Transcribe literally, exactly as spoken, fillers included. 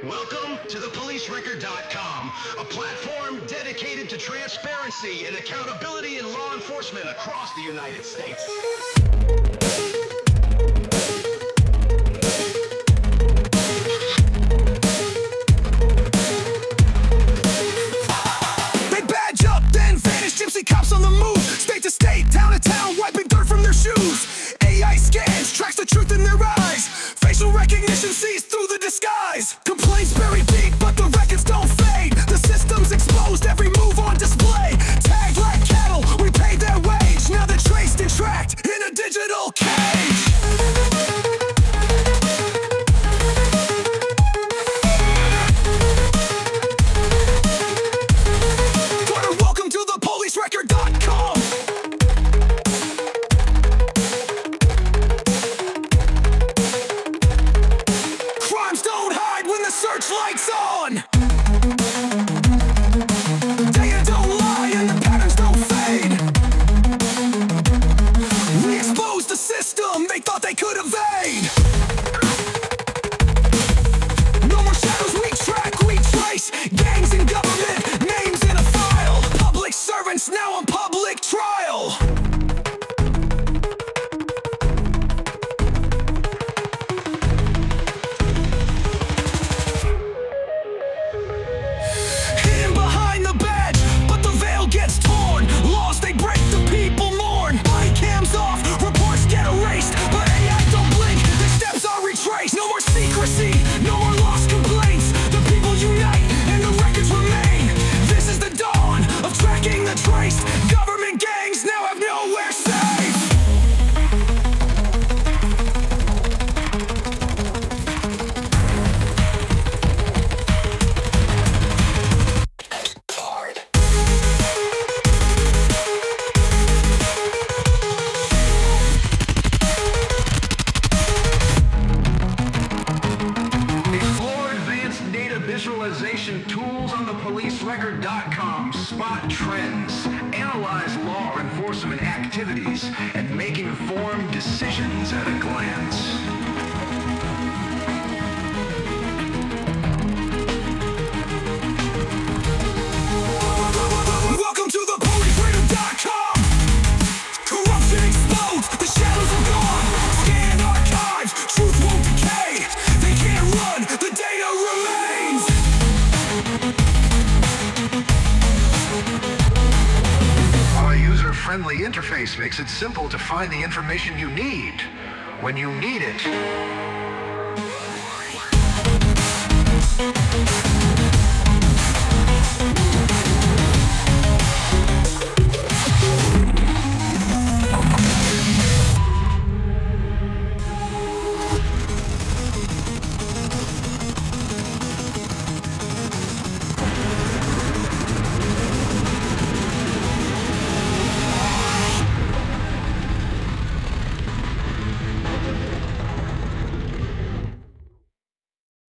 Welcome to the police record dot com, a platform dedicated to transparency and accountability in law enforcement across the United States. They badge up, then vanish, gypsy cops on the move, state to state, town to town, wiping dirt from their shoes. A I scans, tracks the truth in their eyes, facial recognition sees through the disguise. Complaints buried deep, but the records don't fade. The system's exposed, every move on display. Tagged like cattle, we paid their wage. Now they're traced and tracked in a digital cage. Twitter, welcome to the police record dot com. Crimes don't hide when the searchlight's on. Data don't lie and the patterns don't fade. We exposed the system they thought they could evade. No more shadows, we track, we trace. Gangs in government, names in a file. Public servants now on public trial. Hidden behind the badge, but the veil gets torn. Laws they break, the people mourn. Body cams off, reports get erased, but A I don't blink, their steps are retraced. No more secrecy, no more lost complaints. The people unite and the records remain. This is the dawn of tracking the traced. Government gangs now have nowhere safe. Explore advanced data visualization tools on the police record dot com. Spot trends, analyze law enforcement activities, and make informed decisions at a glance. Welcome to the police record dot com. Corruption explodes, the shadows are gone. Scan archives, truth won't decay. They can't run, the data remains. Our user-friendly interface makes it simple to find the information you need when you need it.